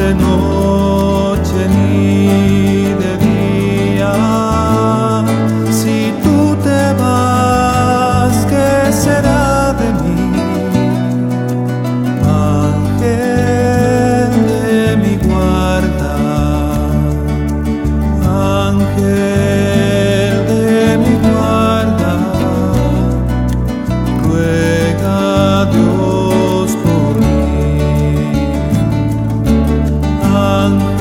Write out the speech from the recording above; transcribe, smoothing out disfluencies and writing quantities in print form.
de noche ni de día. Si tú te vas, ¿qué será de mí? Ángel de mi guarda, ángel de mi guarda, ruega a Dios por mí. Ángel